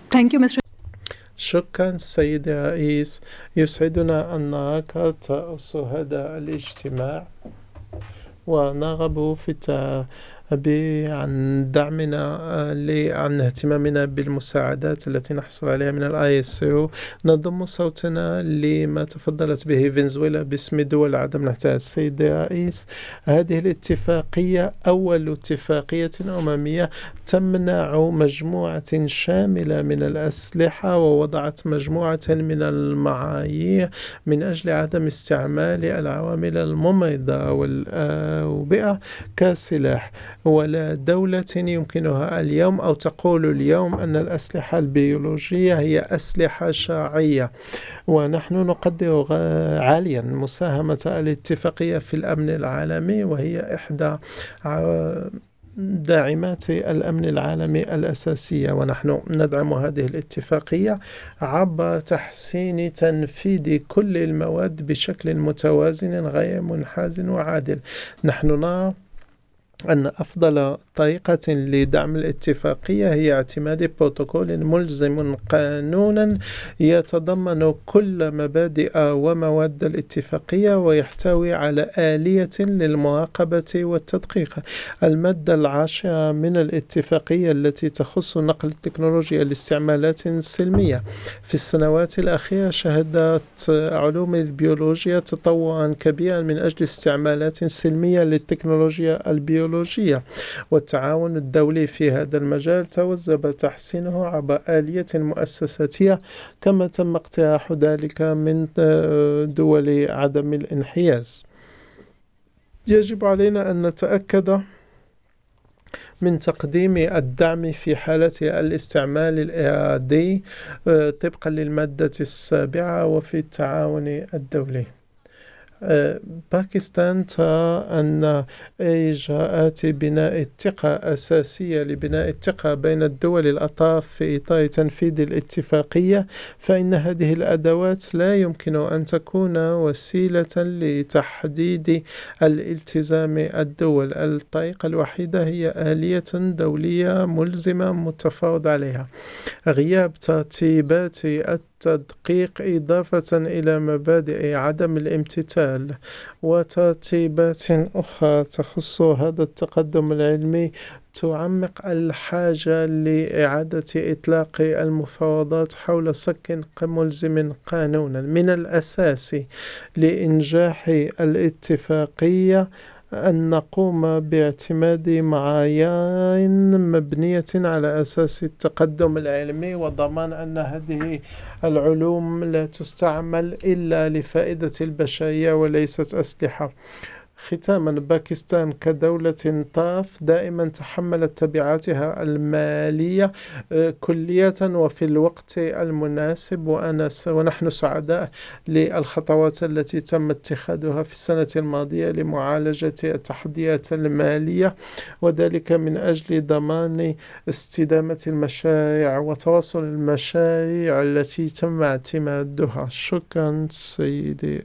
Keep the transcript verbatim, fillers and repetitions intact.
Thank you, mister شكرا سيدي رئيس. يسعدنا أن نراك ترأس هذا الاجتماع، ونرغب في التعبير عن دعمنا آه، ل- عن اهتمامنا بالمساعدات التي نحصل عليها من الاي اس او. نضم صوتنا لما تفضلت به فنزويلا باسم دول عدم الاحتلال. السيد الرئيس، هذه الاتفاقية أول اتفاقية أممية تمنع مجموعة شاملة من الأسلحة، ووضعت مجموعة من المعايير من أجل عدم استعمال العوامل الممرضة والأوبئة كسلاح. ولا دولة يمكنها اليوم أو تقول اليوم أن الأسلحة البيولوجية هي أسلحة شرعية. ونحن نقدر غ- عاليا مساهمة الاتفاقية في الأمن العالمي، وهي إحدى ع- داعمات الأمن العالمي الأساسية. ونحن ندعم هذه الاتفاقية عبر تحسين تنفيذ كل المواد بشكل متوازن غير منحاز وعادل. نحن نرى أن أفضل طريقة لدعم الاتفاقية هي اعتماد بروتوكول ملزم قانونا يتضمن كل مبادئ ومواد الاتفاقية، ويحتوي على آلية للمراقبة والتدقيق. المادة العاشرة من الاتفاقية التي تخص نقل التكنولوجيا لاستعمالات سلمية. في السنوات الأخيرة شهدت علوم البيولوجيا تطورا كبيرا من أجل استعمالات سلمية للتكنولوجيا البيولوجية، والتعاون الدولي في هذا المجال توجب تحسينه عبر آلية مؤسساتية، كما تم اقتراح ذلك من دول عدم الانحياز. يجب علينا أن نتأكد من تقديم الدعم في حالة الاستعمال الإرادي آه، طبقا للمادة السابعة وفي التعاون الدولي. آه، باكستان ترى أن إجراءات بناء الثقة أساسية لبناء الثقة بين الدول الأطراف في إطار تنفيذ الاتفاقية، فإن هذه الأدوات لا يمكن أن تكون وسيلة لتحديد الالتزام الدول. الطريقة الوحيدة هي آلية دولية ملزمة متفاوض عليها. غياب ترتيبات التدقيق إضافة إلى مبادئ عدم الامتثال وترتيبات أخرى تخص هذا التقدم العلمي تعمق الحاجة لإعادة إطلاق المفاوضات حول صك ملزم قانونا. من الأساسي لإنجاح الاتفاقية أن نقوم باعتماد معايير مبنية على أساس التقدم العلمي، وضمان أن هذه العلوم لا تستعمل إلا لفائدة البشرية وليست أسلحة. ختاما، باكستان كدولة طرف دائما تحملت تبعاتها المالية آه، كلية وفي الوقت المناسب، وأنا س- ونحن سعداء للخطوات التي تم اتخاذها في السنة الماضية لمعالجة التحديات المالية، وذلك من أجل ضمان استدامة المشاريع وتواصل المشاريع التي تم اعتمادها. شكرا سيدي.